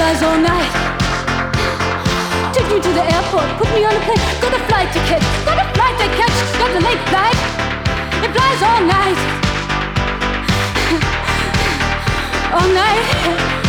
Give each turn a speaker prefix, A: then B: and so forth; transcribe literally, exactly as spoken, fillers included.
A: flies all night. Took me to the airport, put me on a plane. Got a flight ticket, got a flight to catch. Got a late flight, it flies all night. All night.